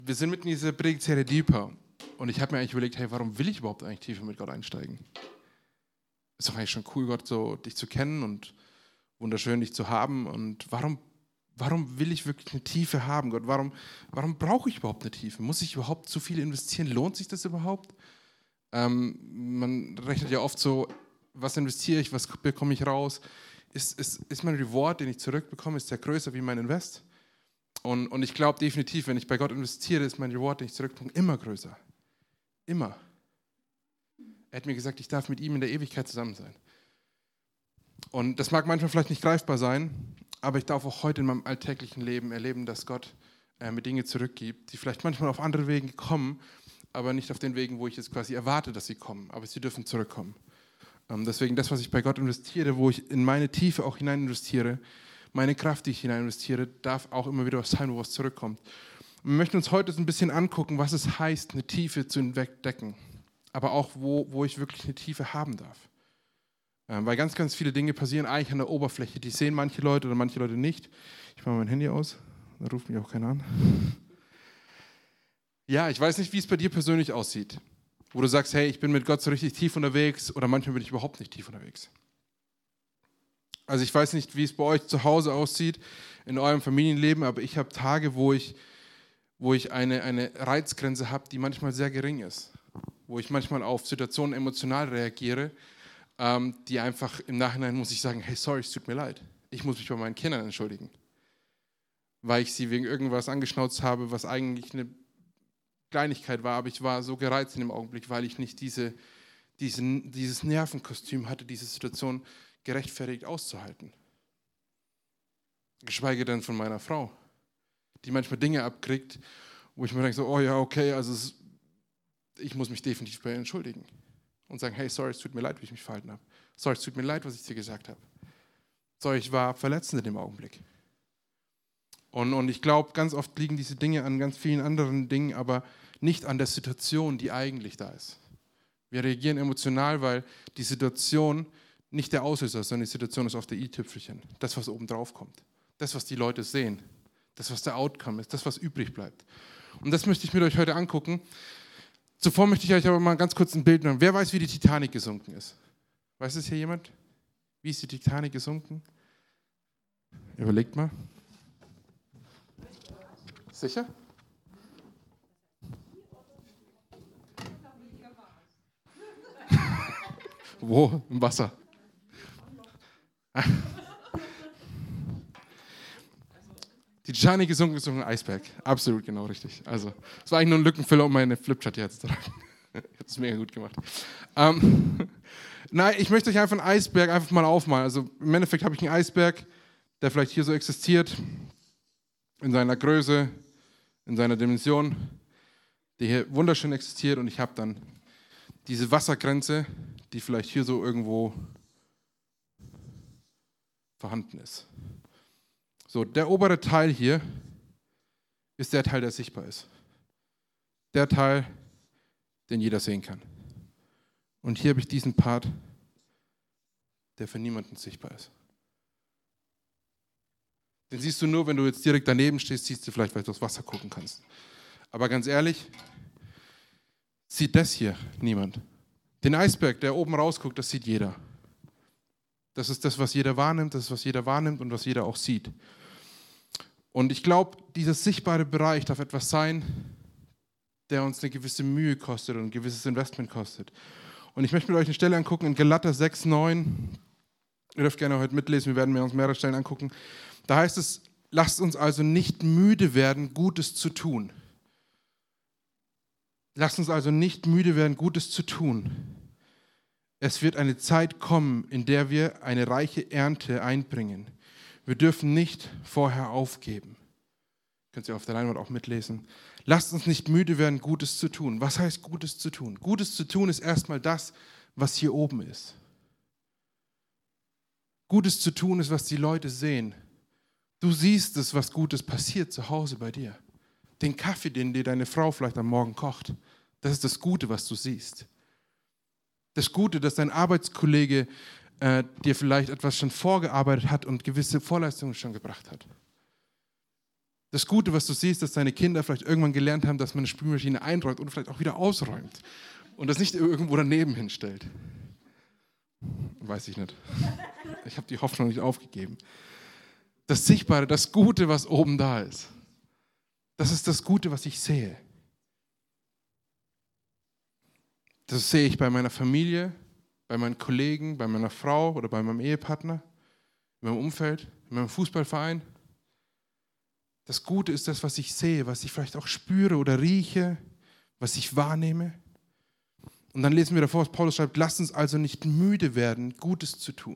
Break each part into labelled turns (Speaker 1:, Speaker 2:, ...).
Speaker 1: Wir sind mitten in dieser Predigtserie Deeper und ich habe mir eigentlich überlegt, hey, warum will ich überhaupt eigentlich tiefer mit Gott einsteigen? Ist doch eigentlich schon cool, Gott so dich zu kennen und wunderschön dich zu haben. Und warum will ich wirklich eine Tiefe haben, Gott? Warum brauche ich überhaupt eine Tiefe? Muss ich überhaupt zu viel investieren? Lohnt sich das überhaupt? Man rechnet ja oft so, was investiere ich, was bekomme ich raus? Ist mein Reward, den ich zurückbekomme, ist der größer wie mein Invest? Und ich glaube definitiv, wenn ich bei Gott investiere, ist mein Reward, den ich zurückbekomme, immer größer. Immer. Er hat mir gesagt, ich darf mit ihm in der Ewigkeit zusammen sein. Und das mag manchmal vielleicht nicht greifbar sein, aber ich darf auch heute in meinem alltäglichen Leben erleben, dass Gott mir Dinge zurückgibt, die vielleicht manchmal auf andere Wegen kommen, aber nicht auf den Wegen, wo ich jetzt quasi erwarte, dass sie kommen. Aber sie dürfen zurückkommen. Deswegen das, was ich bei Gott investiere, wo ich in meine Tiefe auch hinein investiere, meine Kraft, die ich hinein investiere, darf auch immer wieder was sein, wo was zurückkommt. Und wir möchten uns heute so ein bisschen angucken, was es heißt, eine Tiefe zu entdecken. Aber auch, wo ich wirklich eine Tiefe haben darf. Weil ganz, ganz viele Dinge passieren eigentlich an der Oberfläche. Die sehen manche Leute oder manche Leute nicht. Ich mache mein Handy aus, da ruft mich auch keiner an. Ja, ich weiß nicht, wie es bei dir persönlich aussieht. Wo du sagst, hey, ich bin mit Gott so richtig tief unterwegs oder manchmal bin ich überhaupt nicht tief unterwegs. Also ich weiß nicht, wie es bei euch zu Hause aussieht, in eurem Familienleben, aber ich habe Tage, wo ich eine Reizgrenze habe, die manchmal sehr gering ist. Wo ich manchmal auf Situationen emotional reagiere, die einfach im Nachhinein muss ich sagen, hey, sorry, es tut mir leid. Ich muss mich bei meinen Kindern entschuldigen. Weil ich sie wegen irgendwas angeschnauzt habe, was eigentlich eine Kleinigkeit war, aber ich war so gereizt in dem Augenblick, weil ich nicht dieses Nervenkostüm hatte, diese Situation gerechtfertigt auszuhalten. Geschweige denn von meiner Frau, die manchmal Dinge abkriegt, wo ich mir denke, so, oh ja, okay, also ich muss mich definitiv bei ihr entschuldigen. Und sagen, hey, sorry, es tut mir leid, wie ich mich verhalten habe. Sorry, es tut mir leid, was ich dir gesagt habe. Sorry, ich war verletzend in dem Augenblick. Und ich glaube, ganz oft liegen diese Dinge an ganz vielen anderen Dingen, aber nicht an der Situation, die eigentlich da ist. Wir reagieren emotional, weil die Situation nicht der Auslöser ist, sondern die Situation ist auf der i-Tüpfelchen. Das, was oben drauf kommt. Das, was die Leute sehen. Das, was der Outcome ist. Das, was übrig bleibt. Und das möchte ich mit euch heute angucken. Zuvor möchte ich euch aber mal ganz kurz ein Bild machen. Wer weiß, wie die Titanic gesunken ist? Weiß es hier jemand? Wie ist die Titanic gesunken? Überlegt mal. Sicher? Wo? Im Wasser. Die Titanic gesunken ist ein Eisberg. Absolut genau richtig. Also, es war eigentlich nur ein Lückenfüller, um meine Flipchart hier zu tragen. Ich habe es mega gut gemacht. Nein, ich möchte euch einfach einen Eisberg einfach mal aufmalen. Also im Endeffekt habe ich einen Eisberg, der vielleicht hier so existiert, in seiner Größe, in seiner Dimension, der hier wunderschön existiert. Und ich habe dann diese Wassergrenze, die vielleicht hier so irgendwo vorhanden ist. So, der obere Teil hier ist der Teil, der sichtbar ist. Der Teil, den jeder sehen kann. Und hier habe ich diesen Part, der für niemanden sichtbar ist. Den siehst du nur, wenn du jetzt direkt daneben stehst, siehst du vielleicht, weil du aufs Wasser gucken kannst. Aber ganz ehrlich, sieht das hier niemand. Den Eisberg, der oben rausguckt, das sieht jeder. Das ist das, was jeder wahrnimmt, das ist, was jeder wahrnimmt und was jeder auch sieht. Und ich glaube, dieser sichtbare Bereich darf etwas sein, der uns eine gewisse Mühe kostet und ein gewisses Investment kostet. Und ich möchte mit euch eine Stelle angucken in Galater 6,9. Ihr dürft gerne heute mitlesen, wir werden uns mehrere Stellen angucken. Da heißt es, lasst uns also nicht müde werden, Gutes zu tun. Lasst uns also nicht müde werden, Gutes zu tun. Es wird eine Zeit kommen, in der wir eine reiche Ernte einbringen. Wir dürfen nicht vorher aufgeben. Könnt ihr auf der Leinwand auch mitlesen. Lasst uns nicht müde werden, Gutes zu tun. Was heißt Gutes zu tun? Gutes zu tun ist erstmal das, was hier oben ist. Gutes zu tun ist, was die Leute sehen. Du siehst es, was Gutes passiert zu Hause bei dir. Den Kaffee, den dir deine Frau vielleicht am Morgen kocht. Das ist das Gute, was du siehst. Das Gute, dass dein Arbeitskollege dir vielleicht etwas schon vorgearbeitet hat und gewisse Vorleistungen schon gebracht hat. Das Gute, was du siehst, dass deine Kinder vielleicht irgendwann gelernt haben, dass man eine Spülmaschine einräumt und vielleicht auch wieder ausräumt und das nicht irgendwo daneben hinstellt. Weiß ich nicht. Ich habe die Hoffnung nicht aufgegeben. Das Sichtbare, das Gute, was oben da ist, das ist das Gute, was ich sehe. Das sehe ich bei meiner Familie, bei meinen Kollegen, bei meiner Frau oder bei meinem Ehepartner, in meinem Umfeld, in meinem Fußballverein. Das Gute ist das, was ich sehe, was ich vielleicht auch spüre oder rieche, was ich wahrnehme. Und dann lesen wir davor, was Paulus schreibt, lasst uns also nicht müde werden, Gutes zu tun.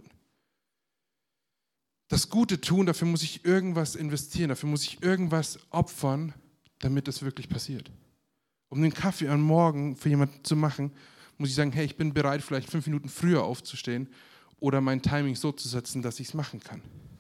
Speaker 1: Das Gute tun, dafür muss ich irgendwas investieren, dafür muss ich irgendwas opfern, damit es wirklich passiert. Um den Kaffee am Morgen für jemanden zu machen, muss ich sagen, hey, ich bin bereit, vielleicht 5 Minuten früher aufzustehen oder mein Timing so zu setzen, dass ich es machen kann.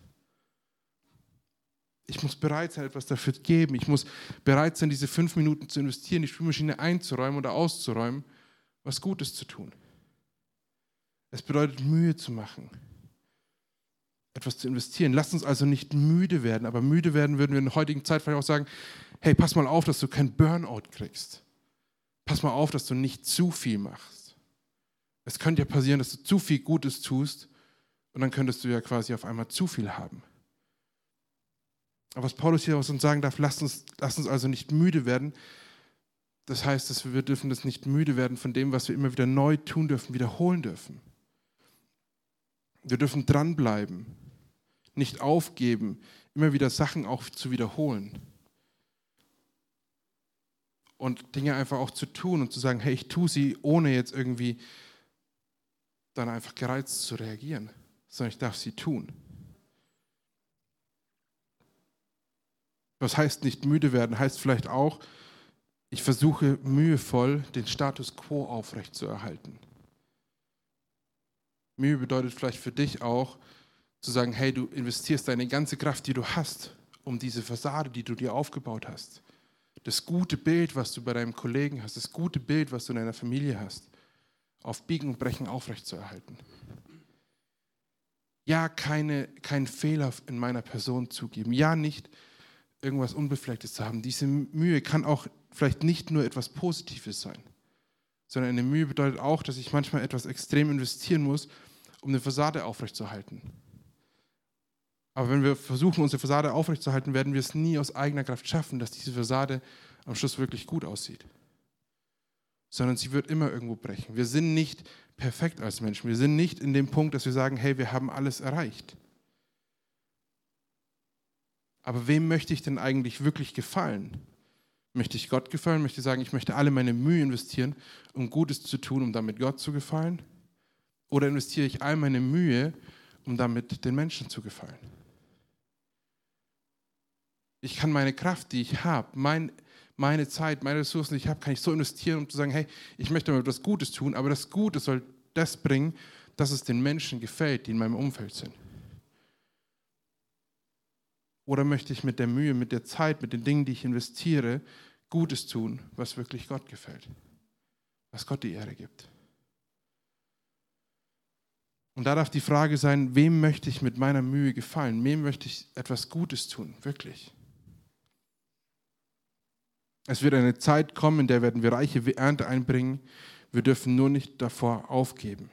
Speaker 1: Ich muss bereit sein, etwas dafür zu geben. Ich muss bereit sein, diese 5 Minuten zu investieren, die Spülmaschine einzuräumen oder auszuräumen, was Gutes zu tun. Es bedeutet, Mühe zu machen, etwas zu investieren. Lasst uns also nicht müde werden, aber müde werden würden wir in der heutigen Zeit vielleicht auch sagen, hey, pass mal auf, dass du kein Burnout kriegst. Pass mal auf, dass du nicht zu viel machst. Es könnte ja passieren, dass du zu viel Gutes tust und dann könntest du ja quasi auf einmal zu viel haben. Aber was Paulus hier aus uns sagen darf, lasst uns also nicht müde werden. Das heißt, dass wir dürfen das nicht müde werden von dem, was wir immer wieder neu tun dürfen, wiederholen dürfen. Wir dürfen dranbleiben, nicht aufgeben, immer wieder Sachen auch zu wiederholen. Und Dinge einfach auch zu tun und zu sagen, hey, ich tue sie, ohne jetzt irgendwie dann einfach gereizt zu reagieren, sondern ich darf sie tun. Was heißt nicht müde werden? Heißt vielleicht auch, ich versuche mühevoll, den Status quo aufrechtzuerhalten. Mühe bedeutet vielleicht für dich auch, zu sagen, hey, du investierst deine ganze Kraft, die du hast, um diese Fassade, die du dir aufgebaut hast, das gute Bild, was du bei deinem Kollegen hast, das gute Bild, was du in deiner Familie hast, auf Biegen und Brechen aufrechtzuerhalten. Ja, keinen Fehler in meiner Person zugeben. Ja, nicht irgendwas Unbeflecktes zu haben. Diese Mühe kann auch vielleicht nicht nur etwas Positives sein, sondern eine Mühe bedeutet auch, dass ich manchmal etwas extrem investieren muss, um eine Fassade aufrechtzuerhalten. Aber wenn wir versuchen, unsere Fassade aufrechtzuerhalten, werden wir es nie aus eigener Kraft schaffen, dass diese Fassade am Schluss wirklich gut aussieht. Sondern sie wird immer irgendwo brechen. Wir sind nicht perfekt als Menschen. Wir sind nicht in dem Punkt, dass wir sagen, hey, wir haben alles erreicht. Aber wem möchte ich denn eigentlich wirklich gefallen? Möchte ich Gott gefallen? Möchte ich sagen, ich möchte alle meine Mühe investieren, um Gutes zu tun, um damit Gott zu gefallen? Oder investiere ich all meine Mühe, um damit den Menschen zu gefallen? Ich kann meine Kraft, die ich habe, meine Zeit, meine Ressourcen, die ich habe, kann ich so investieren, um zu sagen, hey, ich möchte mal etwas Gutes tun, aber das Gute soll das bringen, dass es den Menschen gefällt, die in meinem Umfeld sind. Oder möchte ich mit der Mühe, mit der Zeit, mit den Dingen, die ich investiere, Gutes tun, was wirklich Gott gefällt, was Gott die Ehre gibt? Und da darf die Frage sein, wem möchte ich mit meiner Mühe gefallen? Wem möchte ich etwas Gutes tun, wirklich? Es wird eine Zeit kommen, in der werden wir reiche Ernte einbringen. Wir dürfen nur nicht davor aufgeben.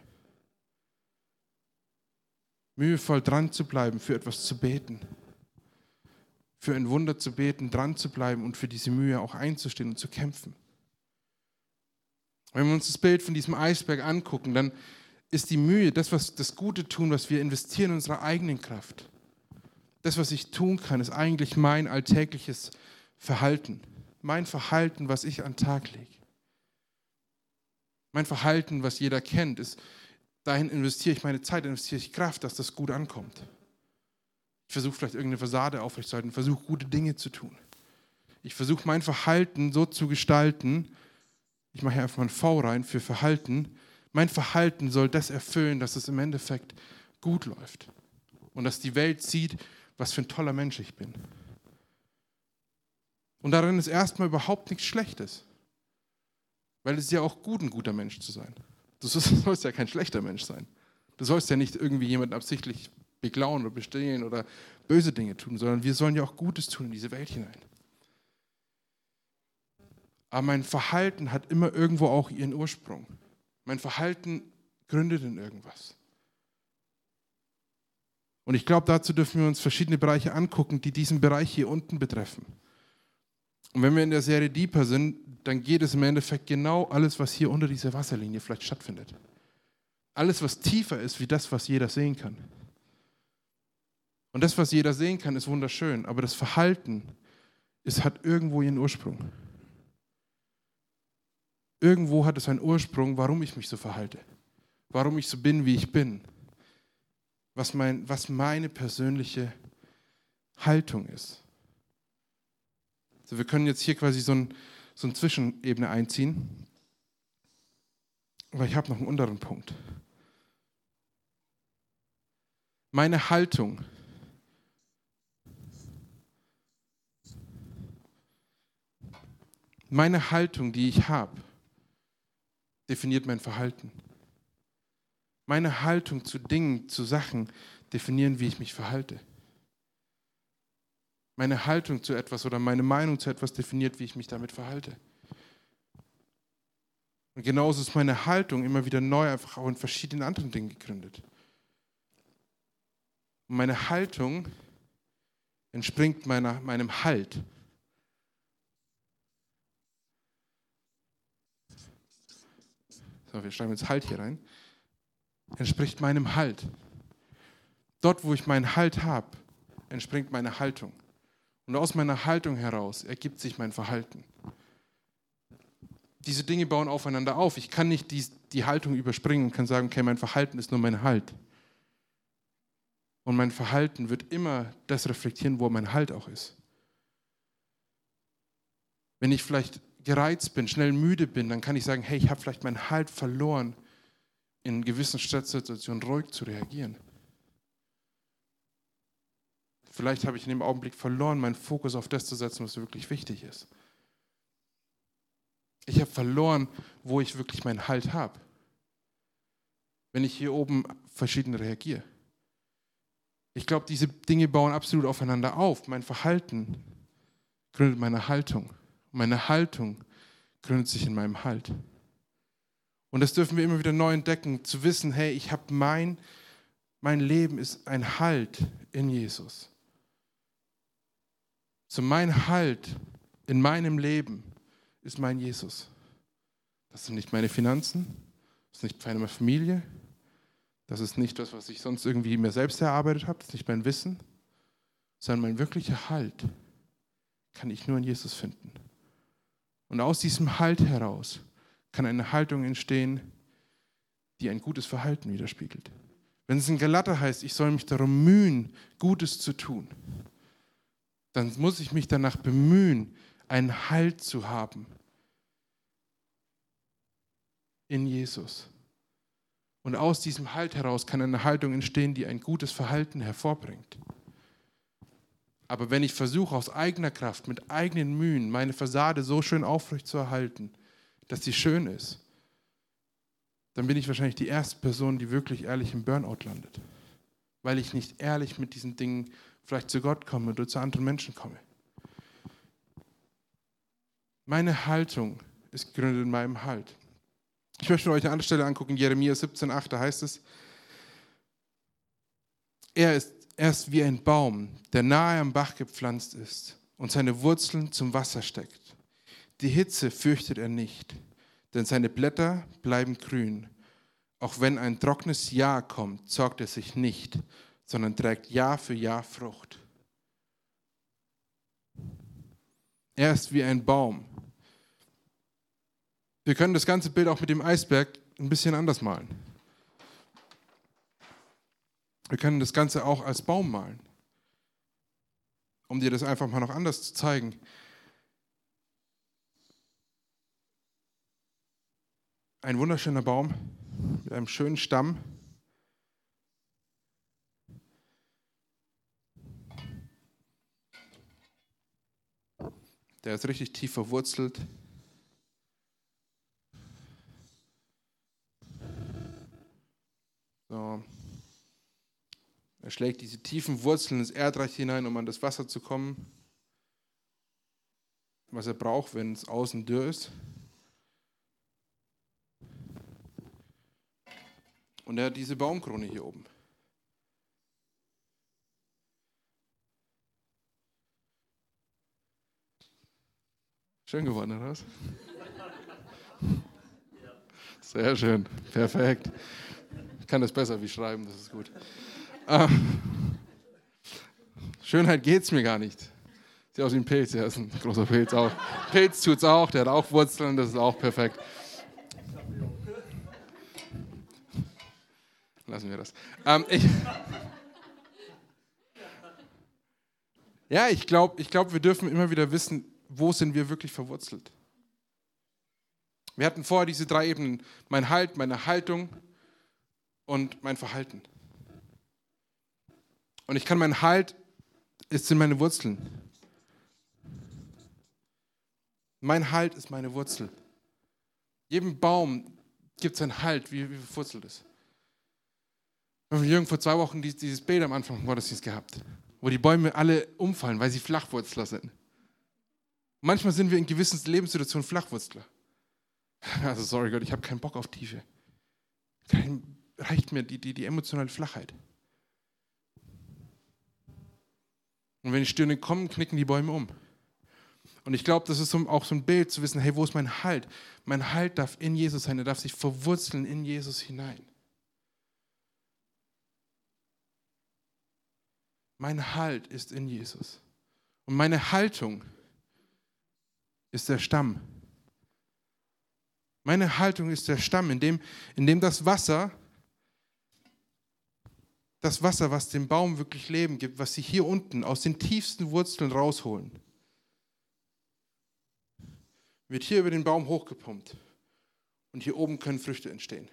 Speaker 1: Mühevoll dran zu bleiben, für etwas zu beten. Für ein Wunder zu beten, dran zu bleiben und für diese Mühe auch einzustehen und zu kämpfen. Wenn wir uns das Bild von diesem Eisberg angucken, dann ist die Mühe, das Gute tun, was wir investieren in unsere eigenen Kraft. Das, was ich tun kann, ist eigentlich mein alltägliches Verhalten. Mein Verhalten, was ich an den Tag lege. Mein Verhalten, was jeder kennt, ist, dahin investiere ich meine Zeit, investiere ich Kraft, dass das gut ankommt. Ich versuche vielleicht irgendeine Fassade aufrechtzuerhalten, versuche gute Dinge zu tun. Ich versuche mein Verhalten so zu gestalten, ich mache hier einfach mal ein V rein für Verhalten. Mein Verhalten soll das erfüllen, dass es im Endeffekt gut läuft. Und dass die Welt sieht, was für ein toller Mensch ich bin. Und darin ist erstmal überhaupt nichts Schlechtes. Weil es ist ja auch gut, ein guter Mensch zu sein. Du sollst ja kein schlechter Mensch sein. Du sollst ja nicht irgendwie jemanden absichtlich beklauen oder bestehlen oder böse Dinge tun, sondern wir sollen ja auch Gutes tun in diese Welt hinein. Aber mein Verhalten hat immer irgendwo auch ihren Ursprung. Mein Verhalten gründet in irgendwas. Und ich glaube, dazu dürfen wir uns verschiedene Bereiche angucken, die diesen Bereich hier unten betreffen. Und wenn wir in der Serie Deeper sind, dann geht es im Endeffekt genau alles, was hier unter dieser Wasserlinie vielleicht stattfindet. Alles, was tiefer ist, wie das, was jeder sehen kann. Und das, was jeder sehen kann, ist wunderschön, aber das Verhalten hat irgendwo ihren Ursprung. Irgendwo hat es einen Ursprung, warum ich mich so verhalte, warum ich so bin, wie ich bin, was meine persönliche Haltung ist. Also wir können jetzt hier quasi so eine Zwischenebene einziehen, aber ich habe noch einen unteren Punkt. Meine Haltung die ich habe, definiert mein Verhalten. Meine Haltung zu Dingen, zu Sachen definieren, wie ich mich verhalte. Meine Haltung zu etwas oder meine Meinung zu etwas definiert, wie ich mich damit verhalte. Und genauso ist meine Haltung immer wieder neu einfach auch in verschiedenen anderen Dingen gegründet. Und meine Haltung entspringt meinem Halt. So, wir schreiben jetzt Halt hier rein. Entspricht meinem Halt. Dort, wo ich meinen Halt habe, entspringt meine Haltung. Und aus meiner Haltung heraus ergibt sich mein Verhalten. Diese Dinge bauen aufeinander auf. Ich kann nicht die Haltung überspringen und kann sagen, okay, mein Verhalten ist nur mein Halt. Und mein Verhalten wird immer das reflektieren, wo mein Halt auch ist. Wenn ich vielleicht gereizt bin, schnell müde bin, dann kann ich sagen, hey, ich habe vielleicht meinen Halt verloren, in gewissen Stresssituationen ruhig zu reagieren. Vielleicht habe ich in dem Augenblick verloren, meinen Fokus auf das zu setzen, was wirklich wichtig ist. Ich habe verloren, wo ich wirklich meinen Halt habe. Wenn ich hier oben verschieden reagiere. Ich glaube, diese Dinge bauen absolut aufeinander auf. Mein Verhalten gründet meine Haltung. Meine Haltung gründet sich in meinem Halt. Und das dürfen wir immer wieder neu entdecken, zu wissen, hey, ich habe mein Leben ist ein Halt in Jesus. So mein Halt in meinem Leben ist mein Jesus. Das sind nicht meine Finanzen, das ist nicht meine Familie, das ist nicht das, was ich sonst irgendwie mir selbst erarbeitet habe, das ist nicht mein Wissen, sondern mein wirklicher Halt kann ich nur in Jesus finden. Und aus diesem Halt heraus kann eine Haltung entstehen, die ein gutes Verhalten widerspiegelt. Wenn es in Galater heißt, ich soll mich darum mühen, Gutes zu tun, dann muss ich mich danach bemühen, einen Halt zu haben in Jesus. Und aus diesem Halt heraus kann eine Haltung entstehen, die ein gutes Verhalten hervorbringt. Aber wenn ich versuche, aus eigener Kraft, mit eigenen Mühen, meine Fassade so schön aufrechtzuerhalten, dass sie schön ist, dann bin ich wahrscheinlich die erste Person, die wirklich ehrlich im Burnout landet. Weil ich nicht ehrlich mit diesen Dingen vielleicht zu Gott komme oder zu anderen Menschen komme. Meine Haltung ist gegründet in meinem Halt. Ich möchte euch eine andere Stelle angucken, Jeremia 17,8, da heißt es, er ist wie ein Baum, der nahe am Bach gepflanzt ist und seine Wurzeln zum Wasser steckt. Die Hitze fürchtet er nicht, denn seine Blätter bleiben grün. Auch wenn ein trockenes Jahr kommt, sorgt er sich nicht, sondern trägt Jahr für Jahr Frucht. Er ist wie ein Baum. Wir können das ganze Bild auch mit dem Eisberg ein bisschen anders malen. Wir können das Ganze auch als Baum malen, um dir das einfach mal noch anders zu zeigen. Ein wunderschöner Baum mit einem schönen Stamm. Der ist richtig tief verwurzelt. So. Er schlägt diese tiefen Wurzeln ins Erdreich hinein, um an das Wasser zu kommen, was er braucht, wenn es außen dürr ist. Und er hat diese Baumkrone hier oben. Schön geworden, oder was? Sehr schön, perfekt. Ich kann das besser wie schreiben, das ist gut. Schönheit geht es mir gar nicht. Sieht aus wie ein Pilz, ja, ist ein großer Pilz auch. Pilz tut es auch, der hat auch Wurzeln, das ist auch perfekt. Lassen wir das. Ich glaube, wir dürfen immer wieder wissen, wo sind wir wirklich verwurzelt. Wir hatten vorher diese 3 Ebenen, mein Halt, meine Haltung und mein Verhalten. Und ich kann mein Halt, es sind meine Wurzeln. Mein Halt ist meine Wurzel. Jedem Baum gibt es einen Halt, wie verwurzelt ist. Wir haben Jürgen vor 2 Wochen dieses Bild am Anfang vom Gottesdienst gehabt, wo die Bäume alle umfallen, weil sie Flachwurzler sind. Manchmal sind wir in gewissen Lebenssituationen Flachwurzler. Also sorry Gott, ich habe keinen Bock auf Tiefe. Reicht mir die emotionale Flachheit. Und wenn die Stürme kommen, knicken die Bäume um. Und ich glaube, das ist auch so ein Bild zu wissen, hey, wo ist mein Halt? Mein Halt darf in Jesus sein, er darf sich verwurzeln in Jesus hinein. Mein Halt ist in Jesus. Und meine Haltung ist der Stamm. Meine Haltung ist der Stamm, in dem das Wasser, was dem Baum wirklich Leben gibt, was sie hier unten aus den tiefsten Wurzeln rausholen, wird hier über den Baum hochgepumpt. Und hier oben können Früchte entstehen.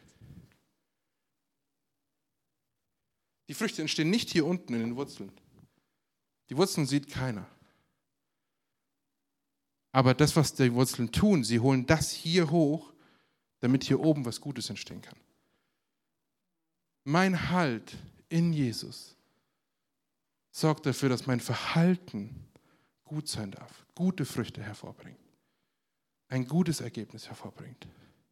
Speaker 1: Die Früchte entstehen nicht hier unten in den Wurzeln. Die Wurzeln sieht keiner. Aber das, was die Wurzeln tun, sie holen das hier hoch, damit hier oben was Gutes entstehen kann. Mein Halt in Jesus sorgt dafür, dass mein Verhalten gut sein darf, gute Früchte hervorbringt, ein gutes Ergebnis hervorbringt.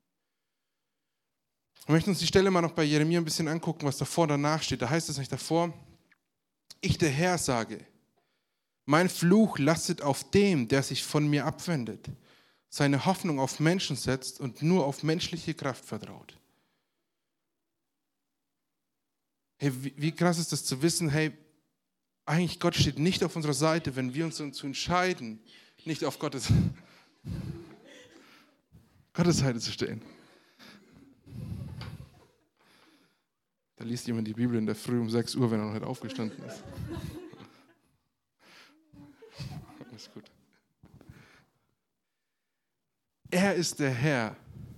Speaker 1: Wir möchten uns die Stelle mal noch bei Jeremia ein bisschen angucken, was davor und danach steht. Da heißt es nicht davor, ich der Herr sage, mein Fluch lastet auf dem, der sich von mir abwendet, seine Hoffnung auf Menschen setzt und nur auf menschliche Kraft vertraut. Hey, wie krass ist das zu wissen, hey, eigentlich Gott steht nicht auf unserer Seite, wenn wir uns dazu entscheiden, nicht auf Gottes Seite zu stehen. Da liest jemand die Bibel in der Früh um 6 Uhr, wenn er noch nicht aufgestanden ist. Alles gut. Er ist der Herr.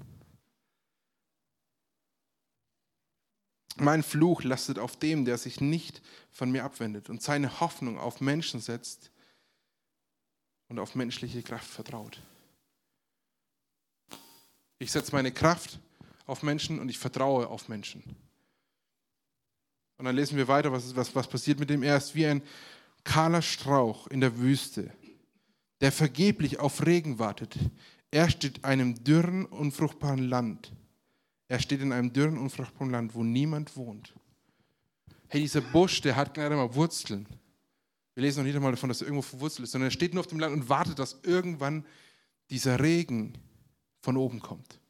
Speaker 1: Mein Fluch lastet auf dem, der sich nicht von mir abwendet und seine Hoffnung auf Menschen setzt und auf menschliche Kraft vertraut. Ich setze meine Kraft auf Menschen und ich vertraue auf Menschen. Und dann lesen wir weiter, was passiert mit dem. Er ist wie ein kahler Strauch in der Wüste, der vergeblich auf Regen wartet. Er steht in einem dürren, unfruchtbaren Land. Er steht in einem dürren, unfruchtbaren Land, wo niemand wohnt. Hey, dieser Busch, der hat gerade mal Wurzeln. Wir lesen noch nicht einmal davon, dass er irgendwo verwurzelt ist, sondern er steht nur auf dem Land und wartet, dass irgendwann dieser Regen von oben kommt.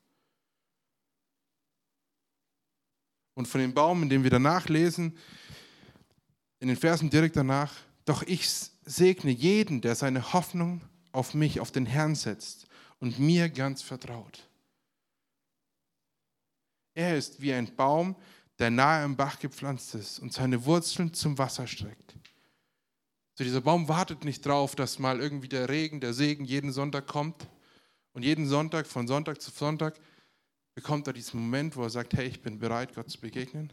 Speaker 1: Und von dem Baum, in dem wir danach lesen, in den Versen direkt danach, doch ich segne jeden, der seine Hoffnung auf mich, auf den Herrn setzt und mir ganz vertraut. Er ist wie ein Baum, der nahe am Bach gepflanzt ist und seine Wurzeln zum Wasser streckt. So, dieser Baum wartet nicht drauf, dass mal irgendwie der Regen, der Segen jeden Sonntag kommt. Und jeden Sonntag, von Sonntag zu Sonntag, bekommt er diesen Moment, wo er sagt, hey, ich bin bereit, Gott zu begegnen.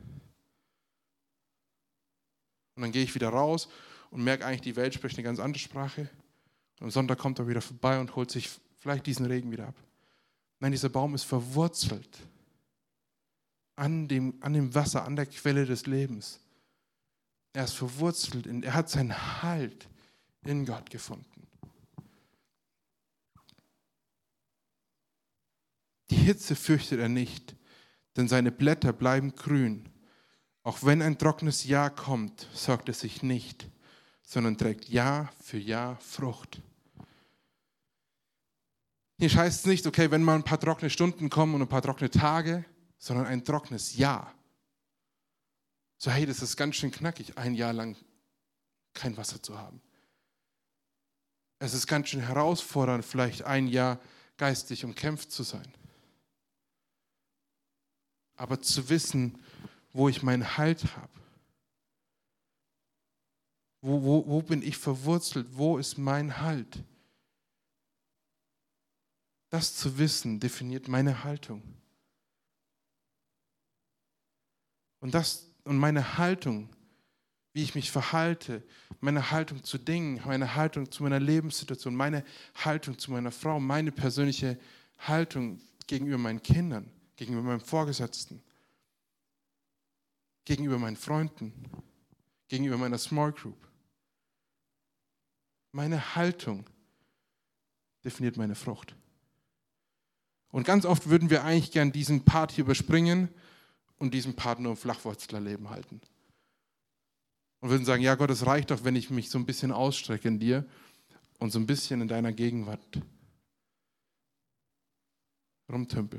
Speaker 1: Und dann gehe ich wieder raus und merke eigentlich, die Welt spricht eine ganz andere Sprache. Und am Sonntag kommt er wieder vorbei und holt sich vielleicht diesen Regen wieder ab. Nein, dieser Baum ist verwurzelt an dem Wasser, an der Quelle des Lebens. Er ist verwurzelt, er hat seinen Halt in Gott gefunden. Die Hitze fürchtet er nicht, denn seine Blätter bleiben grün. Auch wenn ein trockenes Jahr kommt, sorgt er sich nicht, sondern trägt Jahr für Jahr Frucht. Hier heißt es nicht, okay, wenn mal ein paar trockene Stunden kommen und ein paar trockene Tage, sondern ein trockenes Jahr. So, hey, das ist ganz schön knackig, ein Jahr lang kein Wasser zu haben. Es ist ganz schön herausfordernd, vielleicht ein Jahr geistig umkämpft zu sein. Aber zu wissen, wo ich meinen Halt habe. Wo bin ich verwurzelt? Wo ist mein Halt? Das zu wissen, definiert meine Haltung. Und meine Haltung, wie ich mich verhalte, meine Haltung zu Dingen, meine Haltung zu meiner Lebenssituation, meine Haltung zu meiner Frau, meine persönliche Haltung gegenüber meinen Kindern, gegenüber meinem Vorgesetzten, gegenüber meinen Freunden, gegenüber meiner Small Group. Meine Haltung definiert meine Frucht. Und ganz oft würden wir eigentlich gern diesen Part hier überspringen und diesen Part nur im Flachwurzlerleben halten. Und würden sagen, ja Gott, es reicht doch, wenn ich mich so ein bisschen ausstrecke in dir und so ein bisschen in deiner Gegenwart rumtümpel.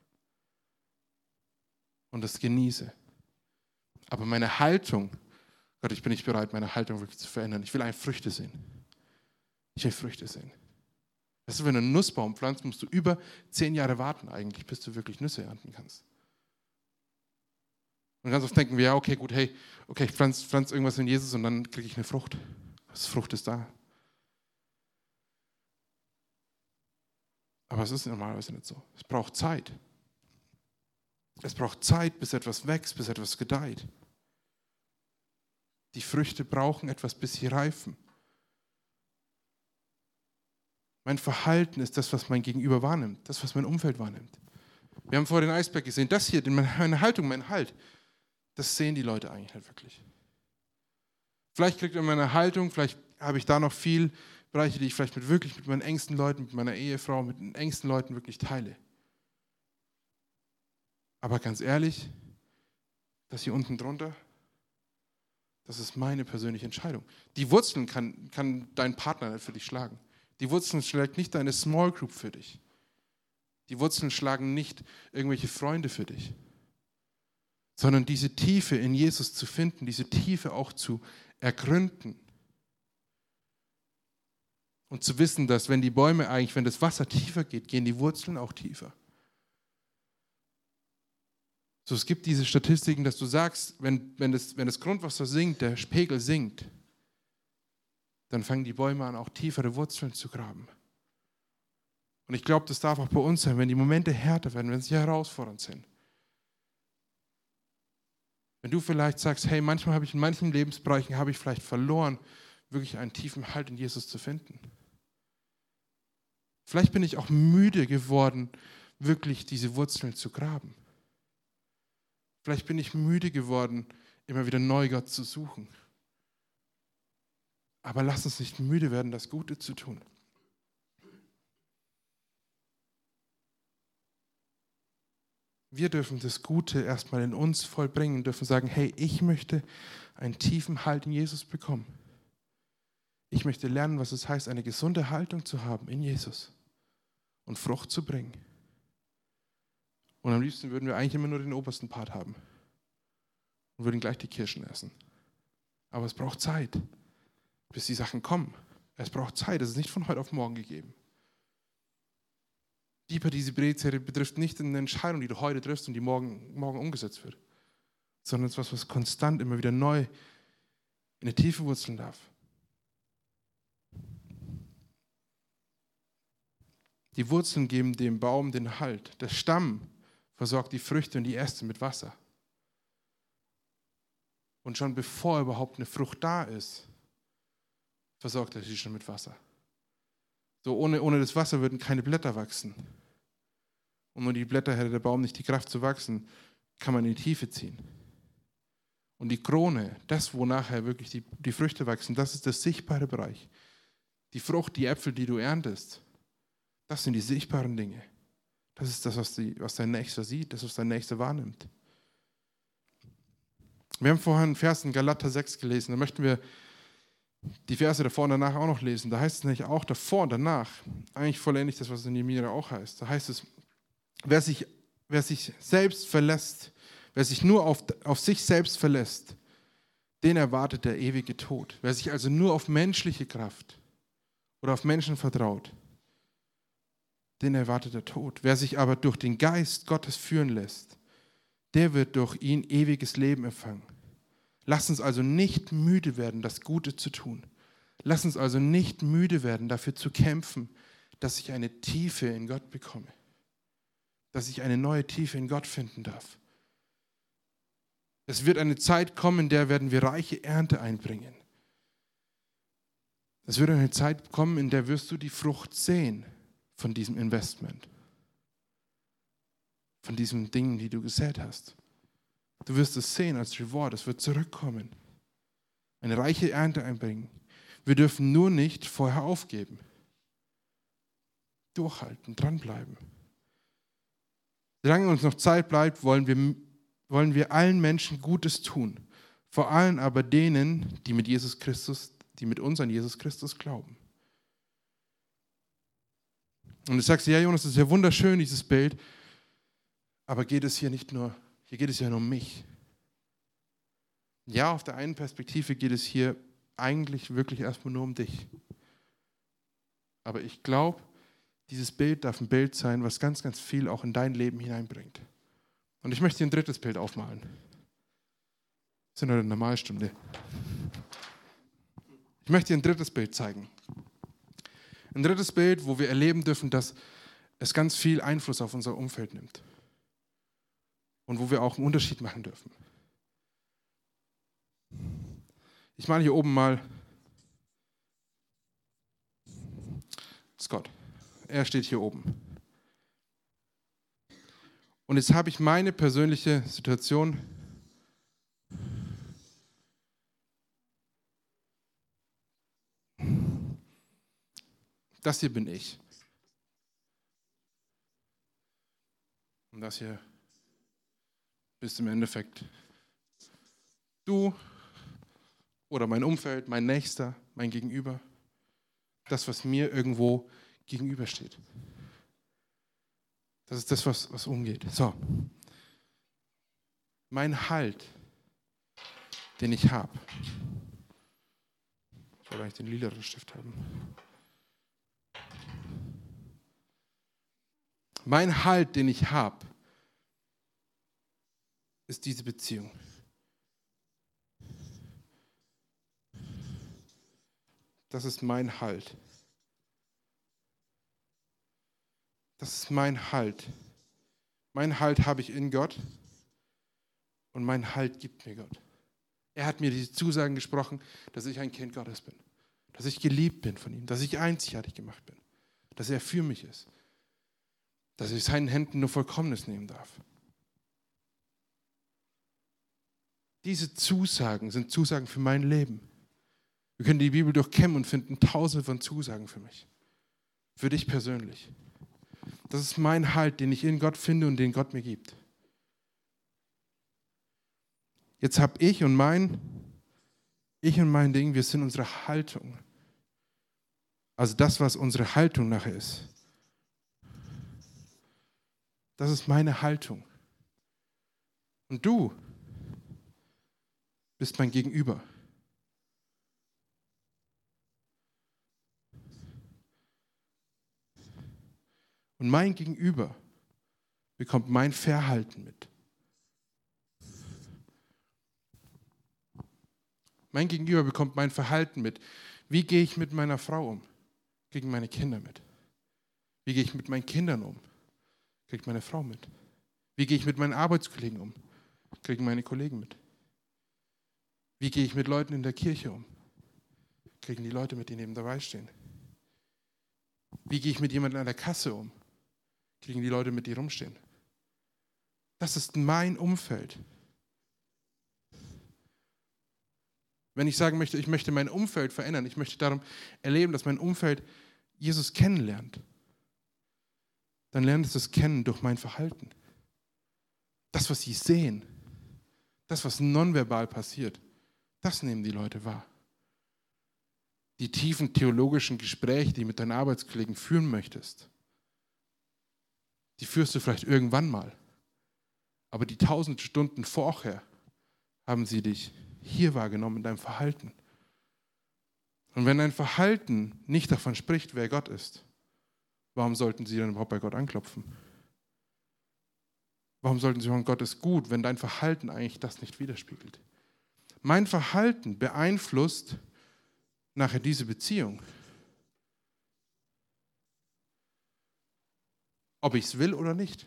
Speaker 1: Und das genieße. Aber meine Haltung, Gott, ich bin nicht bereit, meine Haltung wirklich zu verändern. Ich will einfach Früchte sehen. Ich will Früchte sehen. Weißt du, wenn du einen Nussbaum pflanzt, musst du über 10 Jahre warten eigentlich, bis du wirklich Nüsse ernten kannst. Und ganz oft denken wir, ja, okay, gut, hey, okay, ich pflanze irgendwas in Jesus und dann kriege ich eine Frucht. Das Frucht ist da. Aber es ist normalerweise nicht so. Es braucht Zeit. Es braucht Zeit, bis etwas wächst, bis etwas gedeiht. Die Früchte brauchen etwas, bis sie reifen. Mein Verhalten ist das, was mein Gegenüber wahrnimmt, das, was mein Umfeld wahrnimmt. Wir haben vorhin den Eisberg gesehen. Das hier, meine Haltung, mein Halt, das sehen die Leute eigentlich nicht wirklich. Vielleicht kriegt ihr meine Haltung, vielleicht habe ich da noch viel Bereiche, die ich vielleicht mit meinen engsten Leuten, mit meiner Ehefrau, mit den engsten Leuten wirklich teile. Aber ganz ehrlich, das hier unten drunter, das ist meine persönliche Entscheidung. Die Wurzeln kann dein Partner nicht für dich schlagen. Die Wurzeln schlägt nicht deine Small Group für dich. Die Wurzeln schlagen nicht irgendwelche Freunde für dich. Sondern diese Tiefe in Jesus zu finden, diese Tiefe auch zu ergründen. Und zu wissen, dass wenn die Bäume eigentlich, wenn das Wasser tiefer geht, gehen die Wurzeln auch tiefer. So, es gibt diese Statistiken, dass du sagst, wenn das Grundwasser sinkt, der Pegel sinkt, dann fangen die Bäume an, auch tiefere Wurzeln zu graben. Und ich glaube, das darf auch bei uns sein, wenn die Momente härter werden, wenn sie herausfordernd sind. Wenn du vielleicht sagst, hey, manchmal habe ich in manchen Lebensbereichen vielleicht verloren, wirklich einen tiefen Halt in Jesus zu finden. Vielleicht bin ich auch müde geworden, wirklich diese Wurzeln zu graben. Vielleicht bin ich müde geworden, immer wieder neu Gott zu suchen. Aber lass uns nicht müde werden, das Gute zu tun. Wir dürfen das Gute erstmal in uns vollbringen, dürfen sagen, hey, ich möchte einen tiefen Halt in Jesus bekommen. Ich möchte lernen, was es heißt, eine gesunde Haltung zu haben in Jesus und Frucht zu bringen. Und am liebsten würden wir eigentlich immer nur den obersten Part haben und würden gleich die Kirschen essen. Aber es braucht Zeit, bis die Sachen kommen. Es braucht Zeit, es ist nicht von heute auf morgen gegeben. Diese Predigtserie betrifft nicht eine Entscheidung, die du heute triffst und die morgen umgesetzt wird, sondern es ist was konstant immer wieder neu in eine Tiefe wurzeln darf. Die Wurzeln geben dem Baum den Halt. Der Stamm versorgt die Früchte und die Äste mit Wasser. Und schon bevor überhaupt eine Frucht da ist, versorgt er sie schon mit Wasser. So ohne das Wasser würden keine Blätter wachsen. Und ohne die Blätter hätte der Baum nicht die Kraft zu wachsen, kann man in die Tiefe ziehen. Und die Krone, das, wo nachher wirklich die Früchte wachsen, das ist der sichtbare Bereich. Die Frucht, die Äpfel, die du erntest, das sind die sichtbaren Dinge. Das ist das, was dein Nächster sieht, das, was dein Nächster wahrnimmt. Wir haben vorhin einen Vers in Galater 6 gelesen, da möchten wir die Verse davor und danach auch noch lesen. Da heißt es nämlich auch davor und danach, eigentlich vollendlich das, was in Nehemia auch heißt. Da heißt es, wer sich selbst verlässt, wer sich nur auf sich selbst verlässt, den erwartet der ewige Tod. Wer sich also nur auf menschliche Kraft oder auf Menschen vertraut, den erwartet der Tod. Wer sich aber durch den Geist Gottes führen lässt, der wird durch ihn ewiges Leben empfangen. Lass uns also nicht müde werden, das Gute zu tun. Lass uns also nicht müde werden, dafür zu kämpfen, dass ich eine Tiefe in Gott bekomme. Dass ich eine neue Tiefe in Gott finden darf. Es wird eine Zeit kommen, in der werden wir reiche Ernte einbringen. Es wird eine Zeit kommen, in der wirst du die Frucht sehen von diesem Investment. Von diesen Dingen, die du gesät hast. Du wirst es sehen als Reward, es wird zurückkommen. Eine reiche Ernte einbringen. Wir dürfen nur nicht vorher aufgeben. Durchhalten, dranbleiben. Solange uns noch Zeit bleibt, wollen wir allen Menschen Gutes tun. Vor allem aber denen, die mit uns an Jesus Christus glauben. Und du sagst, ja Jonas, das ist ja wunderschön, dieses Bild, aber hier geht es ja nur um mich. Ja, auf der einen Perspektive geht es hier eigentlich wirklich erstmal nur um dich. Aber ich glaube, dieses Bild darf ein Bild sein, was ganz, ganz viel auch in dein Leben hineinbringt. Und ich möchte dir ein drittes Bild aufmalen. Wir sind in einer Normalstunde. Ich möchte dir ein drittes Bild zeigen. Ein drittes Bild, wo wir erleben dürfen, dass es ganz viel Einfluss auf unser Umfeld nimmt. Und wo wir auch einen Unterschied machen dürfen. Ich male hier oben mal Scott. Er steht hier oben. Und jetzt habe ich meine persönliche Situation. Das hier bin ich. Und das hier bist im Endeffekt du oder mein Umfeld, mein Nächster, mein Gegenüber. Das, was mir irgendwo gegenübersteht. Das ist das, was umgeht. So. Mein Halt, den ich habe. Ich wollte eigentlich den lilaren Stift haben. Mein Halt, den ich habe, ist diese Beziehung. Das ist mein Halt. Das ist mein Halt. Mein Halt habe ich in Gott und mein Halt gibt mir Gott. Er hat mir diese Zusagen gesprochen, dass ich ein Kind Gottes bin, dass ich geliebt bin von ihm, dass ich einzigartig gemacht bin, dass er für mich ist, dass ich seinen Händen nur Vollkommenes nehmen darf. Diese Zusagen sind Zusagen für mein Leben. Wir können die Bibel durchkämmen und finden tausende von Zusagen für mich, für dich persönlich. Das ist mein Halt, den ich in Gott finde und den Gott mir gibt. Jetzt habe ich und mein Ding, wir sind unsere Haltung. Also das, was unsere Haltung nachher ist. Das ist meine Haltung. Und du bist mein Gegenüber. Und mein Gegenüber bekommt mein Verhalten mit. Mein Gegenüber bekommt mein Verhalten mit. Wie gehe ich mit meiner Frau um? Kriegen meine Kinder mit. Wie gehe ich mit meinen Kindern um? Kriegt meine Frau mit. Wie gehe ich mit meinen Arbeitskollegen um? Kriegen meine Kollegen mit. Wie gehe ich mit Leuten in der Kirche um? Kriegen die Leute mit, die neben dabei stehen. Wie gehe ich mit jemandem an der Kasse um? Kriegen die Leute mit, die rumstehen. Das ist mein Umfeld. Wenn ich sagen möchte, ich möchte mein Umfeld verändern, ich möchte darum erleben, dass mein Umfeld Jesus kennenlernt, dann lernt es das kennen durch mein Verhalten. Das, was sie sehen, das, was nonverbal passiert, das nehmen die Leute wahr. Die tiefen theologischen Gespräche, die du mit deinen Arbeitskollegen führen möchtest, die führst du vielleicht irgendwann mal. Aber die 1000 Stunden vorher haben sie dich hier wahrgenommen in deinem Verhalten. Und wenn dein Verhalten nicht davon spricht, wer Gott ist, warum sollten sie dann überhaupt bei Gott anklopfen? Warum sollten sie sagen, Gott ist gut, wenn dein Verhalten eigentlich das nicht widerspiegelt? Mein Verhalten beeinflusst nachher diese Beziehung. Ob ich es will oder nicht.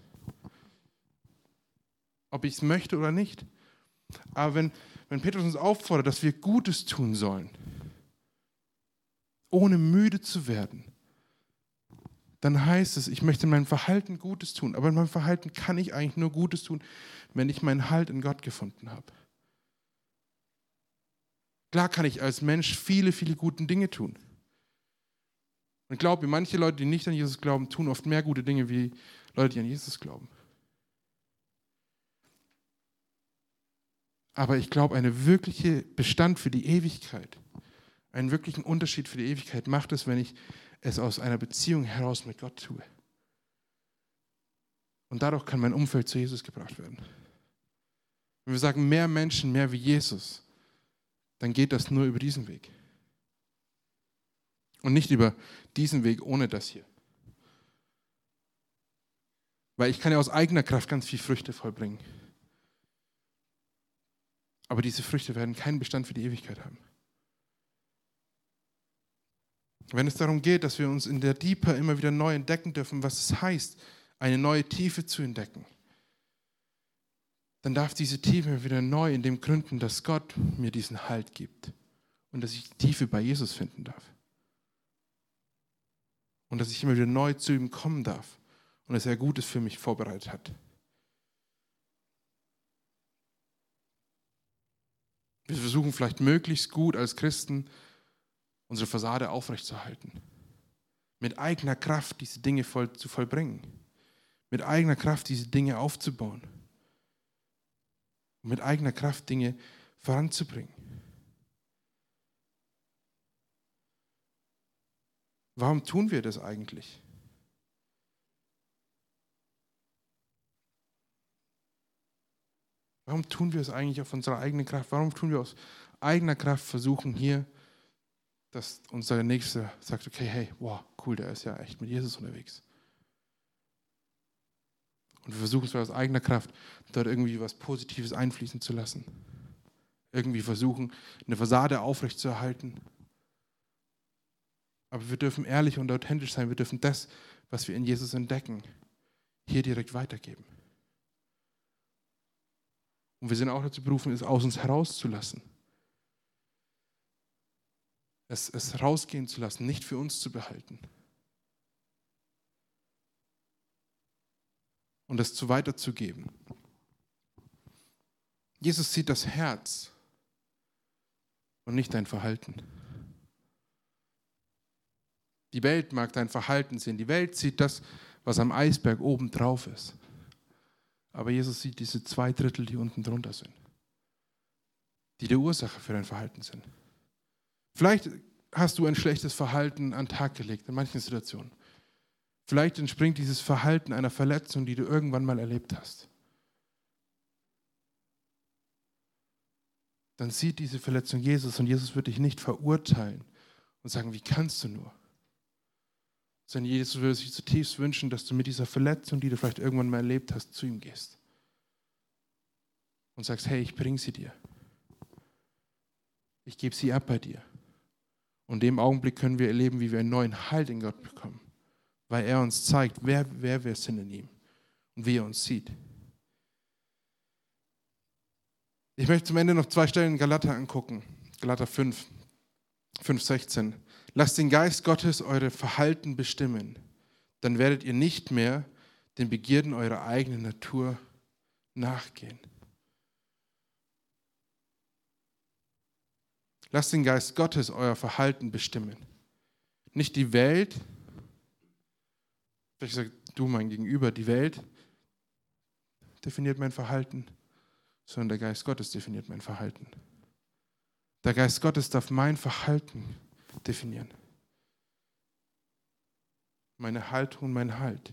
Speaker 1: Ob ich es möchte oder nicht. Aber wenn Petrus uns auffordert, dass wir Gutes tun sollen, ohne müde zu werden, dann heißt es, ich möchte in meinem Verhalten Gutes tun. Aber in meinem Verhalten kann ich eigentlich nur Gutes tun, wenn ich meinen Halt in Gott gefunden habe. Klar kann ich als Mensch viele, viele gute Dinge tun. Und glaube mir, manche Leute, die nicht an Jesus glauben, tun oft mehr gute Dinge wie Leute, die an Jesus glauben. Aber ich glaube, eine wirkliche Bestand für die Ewigkeit, einen wirklichen Unterschied für die Ewigkeit macht es, wenn ich es aus einer Beziehung heraus mit Gott tue. Und dadurch kann mein Umfeld zu Jesus gebracht werden. Wenn wir sagen, mehr Menschen, mehr wie Jesus, dann geht das nur über diesen Weg. Und nicht über diesen Weg ohne das hier. Weil ich kann ja aus eigener Kraft ganz viel Früchte vollbringen. Aber diese Früchte werden keinen Bestand für die Ewigkeit haben. Wenn es darum geht, dass wir uns in der Deeper immer wieder neu entdecken dürfen, was es heißt, eine neue Tiefe zu entdecken, dann darf diese Tiefe wieder neu in dem gründen, dass Gott mir diesen Halt gibt und dass ich die Tiefe bei Jesus finden darf. Und dass ich immer wieder neu zu ihm kommen darf und dass er Gutes für mich vorbereitet hat. Wir versuchen vielleicht möglichst gut als Christen unsere Fassade aufrechtzuerhalten. Mit eigener Kraft diese Dinge zu vollbringen. Mit eigener Kraft diese Dinge aufzubauen. Und mit eigener Kraft Dinge voranzubringen. Warum tun wir das eigentlich? Warum tun wir es eigentlich auf unserer eigenen Kraft? Warum tun wir aus eigener Kraft versuchen hier, dass unser Nächster sagt, okay, hey, wow, cool, der ist ja echt mit Jesus unterwegs. Und wir versuchen es aus eigener Kraft, dort irgendwie was Positives einfließen zu lassen. Irgendwie versuchen, eine Fassade aufrechtzuerhalten. Aber wir dürfen ehrlich und authentisch sein. Wir dürfen das, was wir in Jesus entdecken, hier direkt weitergeben. Und wir sind auch dazu berufen, es aus uns herauszulassen. Es rausgehen zu lassen, nicht für uns zu behalten. Und es weiterzugeben. Jesus sieht das Herz und nicht dein Verhalten. Die Welt mag dein Verhalten sehen. Die Welt sieht das, was am Eisberg oben drauf ist. Aber Jesus sieht diese 2/3, die unten drunter sind. Die der Ursache für dein Verhalten sind. Vielleicht hast du ein schlechtes Verhalten an den Tag gelegt, in manchen Situationen. Vielleicht entspringt dieses Verhalten einer Verletzung, die du irgendwann mal erlebt hast. Dann sieht diese Verletzung Jesus und Jesus wird dich nicht verurteilen und sagen, wie kannst du nur? Sondern Jesus würde sich zutiefst wünschen, dass du mit dieser Verletzung, die du vielleicht irgendwann mal erlebt hast, zu ihm gehst. Und sagst, hey, ich bringe sie dir. Ich gebe sie ab bei dir. Und in dem Augenblick können wir erleben, wie wir einen neuen Halt in Gott bekommen. Weil er uns zeigt, wer wir sind in ihm und wie er uns sieht. Ich möchte zum Ende noch 2 Stellen in Galater angucken. Galater 5,16. Lasst den Geist Gottes eure Verhalten bestimmen. Dann werdet ihr nicht mehr den Begierden eurer eigenen Natur nachgehen. Lasst den Geist Gottes euer Verhalten bestimmen. Nicht die Welt, vielleicht sagt du mein Gegenüber, die Welt definiert mein Verhalten, sondern der Geist Gottes definiert mein Verhalten. Der Geist Gottes darf mein Verhalten definieren. Meine Haltung und mein Halt.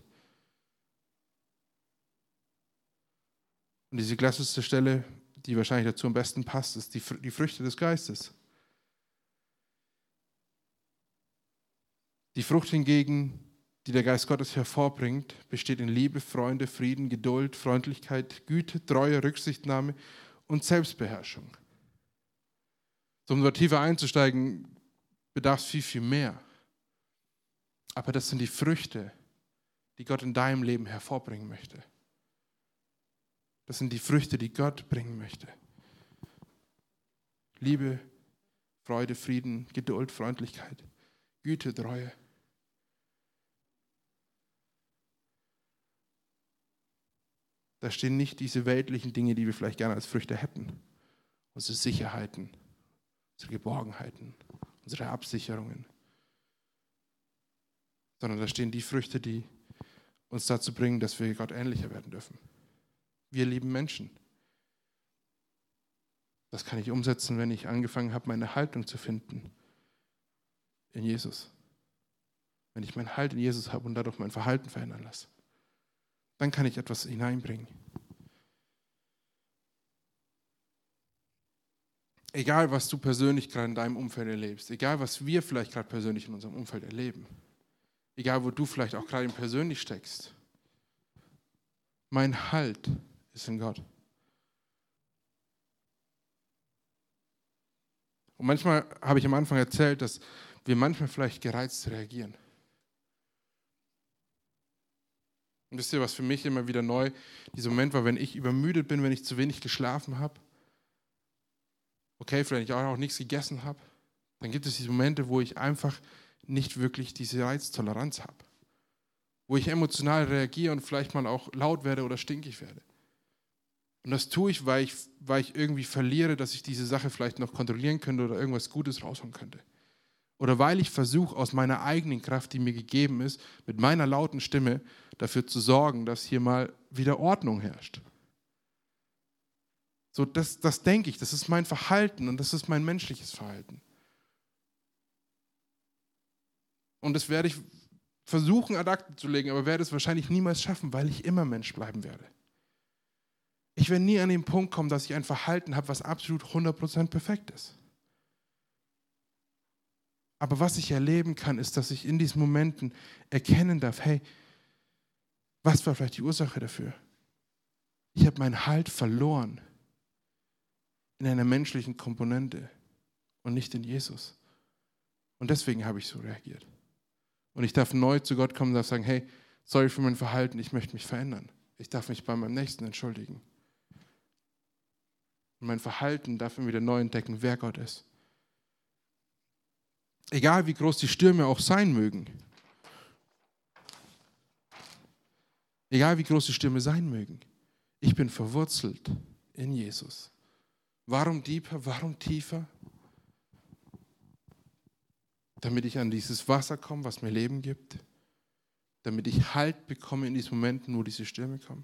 Speaker 1: Und diese klassischste Stelle, die wahrscheinlich dazu am besten passt, ist die Früchte des Geistes. Die Frucht hingegen, die der Geist Gottes hervorbringt, besteht in Liebe, Freude, Frieden, Geduld, Freundlichkeit, Güte, Treue, Rücksichtnahme und Selbstbeherrschung. So, um dort tiefer einzusteigen, bedarf es viel, viel mehr. Aber das sind die Früchte, die Gott in deinem Leben hervorbringen möchte. Das sind die Früchte, die Gott bringen möchte. Liebe, Freude, Frieden, Geduld, Freundlichkeit, Güte, Treue. Da stehen nicht diese weltlichen Dinge, die wir vielleicht gerne als Früchte hätten. Unsere Sicherheiten, unsere Geborgenheiten, unsere Absicherungen. Sondern da stehen die Früchte, die uns dazu bringen, dass wir Gott ähnlicher werden dürfen. Wir lieben Menschen. Das kann ich umsetzen, wenn ich angefangen habe, meine Haltung zu finden in Jesus. Wenn ich meinen Halt in Jesus habe und dadurch mein Verhalten verändern lasse. Dann kann ich etwas hineinbringen. Egal, was du persönlich gerade in deinem Umfeld erlebst, egal, was wir vielleicht gerade persönlich in unserem Umfeld erleben, egal, wo du vielleicht auch gerade persönlich steckst, mein Halt ist in Gott. Und manchmal habe ich am Anfang erzählt, dass wir manchmal vielleicht gereizt reagieren. Und wisst ihr, was für mich immer wieder neu dieser Moment war, wenn ich übermüdet bin, wenn ich zu wenig geschlafen habe, okay, vielleicht auch nichts gegessen habe, dann gibt es diese Momente, wo ich einfach nicht wirklich diese Reiztoleranz habe. Wo ich emotional reagiere und vielleicht mal auch laut werde oder stinkig werde. Und das tue ich, weil ich irgendwie verliere, dass ich diese Sache vielleicht noch kontrollieren könnte oder irgendwas Gutes rausholen könnte. Oder weil ich versuche, aus meiner eigenen Kraft, die mir gegeben ist, mit meiner lauten Stimme dafür zu sorgen, dass hier mal wieder Ordnung herrscht. So, das denke ich, das ist mein Verhalten und das ist mein menschliches Verhalten. Und das werde ich versuchen, ad acta zu legen, aber werde es wahrscheinlich niemals schaffen, weil ich immer Mensch bleiben werde. Ich werde nie an den Punkt kommen, dass ich ein Verhalten habe, was absolut 100% perfekt ist. Aber was ich erleben kann, ist, dass ich in diesen Momenten erkennen darf, hey, was war vielleicht die Ursache dafür? Ich habe meinen Halt verloren in einer menschlichen Komponente und nicht in Jesus. Und deswegen habe ich so reagiert. Und ich darf neu zu Gott kommen und darf sagen, hey, sorry für mein Verhalten, ich möchte mich verändern. Ich darf mich bei meinem Nächsten entschuldigen. Und mein Verhalten darf mir wieder neu entdecken, wer Gott ist. Egal wie groß die Stürme auch sein mögen. Egal wie groß die Stürme sein mögen. Ich bin verwurzelt in Jesus. Warum tiefer? Warum tiefer? Damit ich an dieses Wasser komme, was mir Leben gibt. Damit ich Halt bekomme in diesen Momenten, wo diese Stürme kommen.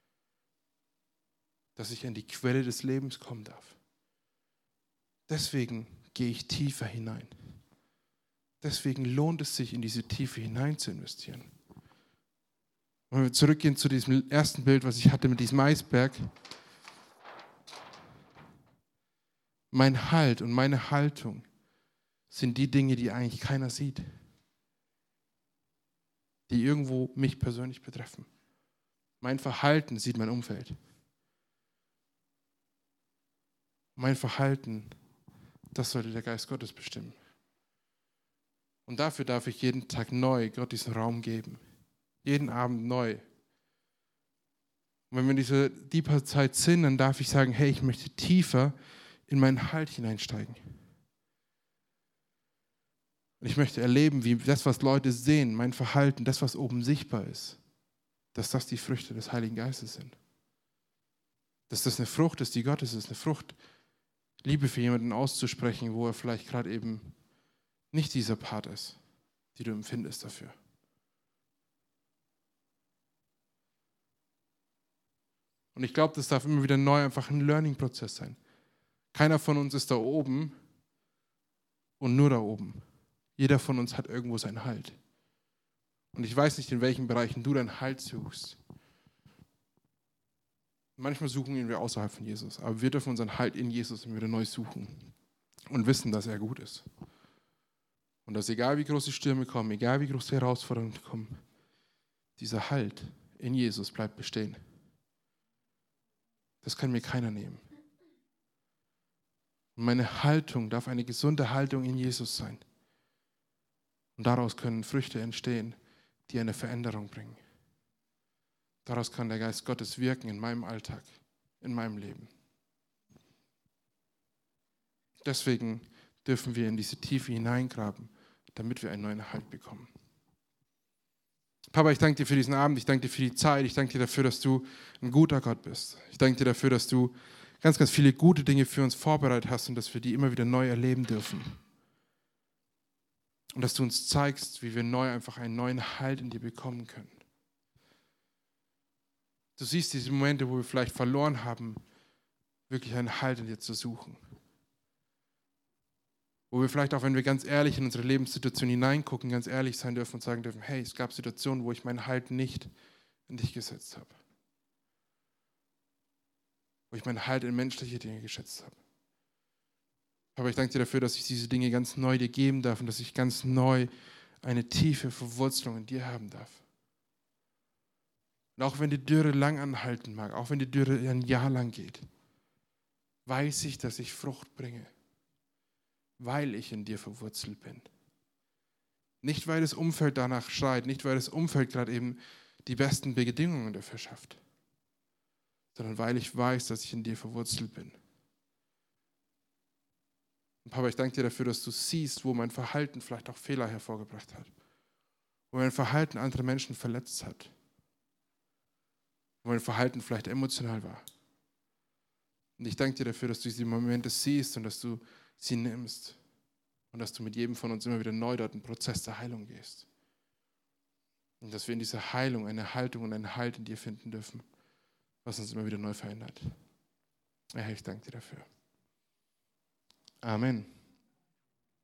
Speaker 1: Dass ich an die Quelle des Lebens kommen darf. Deswegen gehe ich tiefer hinein. Deswegen lohnt es sich, in diese Tiefe hinein zu investieren. Wenn wir zurückgehen zu diesem ersten Bild, was ich hatte mit diesem Eisberg. Mein Halt und meine Haltung sind die Dinge, die eigentlich keiner sieht. Die irgendwo mich persönlich betreffen. Mein Verhalten sieht mein Umfeld. Mein Verhalten, das sollte der Geist Gottes bestimmen. Und dafür darf ich jeden Tag neu Gott diesen Raum geben. Jeden Abend neu. Und wenn wir in dieser tiefer Zeit sind, dann darf ich sagen, hey, ich möchte tiefer in meinen Halt hineinsteigen. Und ich möchte erleben, wie das, was Leute sehen, mein Verhalten, das, was oben sichtbar ist, dass das die Früchte des Heiligen Geistes sind. Dass das eine Frucht ist, die Gottes ist, eine Frucht, Liebe für jemanden auszusprechen, wo er vielleicht gerade eben nicht dieser Part ist, die du empfindest dafür. Und ich glaube, das darf immer wieder neu einfach ein Learning-Prozess sein. Keiner von uns ist da oben und nur da oben. Jeder von uns hat irgendwo seinen Halt. Und ich weiß nicht, in welchen Bereichen du deinen Halt suchst. Manchmal suchen wir außerhalb von Jesus, aber wir dürfen unseren Halt in Jesus immer wieder neu suchen und wissen, dass er gut ist. Und dass egal wie große Stürme kommen, egal wie große Herausforderungen kommen, dieser Halt in Jesus bleibt bestehen. Das kann mir keiner nehmen. Und meine Haltung darf eine gesunde Haltung in Jesus sein. Und daraus können Früchte entstehen, die eine Veränderung bringen. Daraus kann der Geist Gottes wirken in meinem Alltag, in meinem Leben. Deswegen dürfen wir in diese Tiefe hineingraben, damit wir einen neuen Halt bekommen. Papa, ich danke dir für diesen Abend, ich danke dir für die Zeit, ich danke dir dafür, dass du ein guter Gott bist. Ich danke dir dafür, dass du ganz, ganz viele gute Dinge für uns vorbereitet hast und dass wir die immer wieder neu erleben dürfen. Und dass du uns zeigst, wie wir neu einfach einen neuen Halt in dir bekommen können. Du siehst diese Momente, wo wir vielleicht verloren haben, wirklich einen Halt in dir zu suchen. Wo wir vielleicht auch, wenn wir ganz ehrlich in unsere Lebenssituation hineingucken, ganz ehrlich sein dürfen und sagen dürfen, hey, es gab Situationen, wo ich meinen Halt nicht in dich gesetzt habe. Wo ich meinen Halt in menschliche Dinge gesetzt habe. Aber ich danke dir dafür, dass ich diese Dinge ganz neu dir geben darf und dass ich ganz neu eine tiefe Verwurzelung in dir haben darf. Und auch wenn die Dürre lang anhalten mag, auch wenn die Dürre ein Jahr lang geht, weiß ich, dass ich Frucht bringe, weil ich in dir verwurzelt bin. Nicht, weil das Umfeld danach schreit, nicht, weil das Umfeld gerade eben die besten Bedingungen dafür schafft, sondern weil ich weiß, dass ich in dir verwurzelt bin. Und Papa, ich danke dir dafür, dass du siehst, wo mein Verhalten vielleicht auch Fehler hervorgebracht hat, wo mein Verhalten andere Menschen verletzt hat, wo mein Verhalten vielleicht emotional war. Und ich danke dir dafür, dass du diese Momente siehst und dass du sie nimmst und dass du mit jedem von uns immer wieder neu dort einen Prozess der Heilung gehst. Und dass wir in dieser Heilung eine Haltung und einen Halt in dir finden dürfen, was uns immer wieder neu verändert. Herr, ich danke dir dafür. Amen.